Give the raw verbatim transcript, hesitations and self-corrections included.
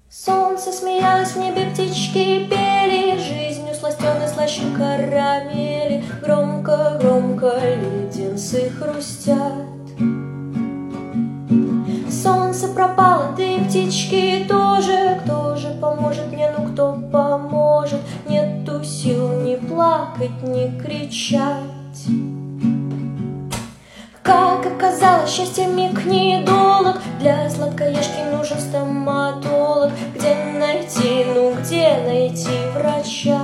Солнце смеялось, в небе птички пели, жизнью сластены слаще карамели. Громко-громко леденцы хрустят. Солнце пропало, да и птички тоже. Кто же поможет мне, ну кто поможет? Нету сил ни плакать, ни кричать. Как оказалось, счастье миг недолог, для сладкоежки нужен стоматолог. Где найти, ну где найти врача?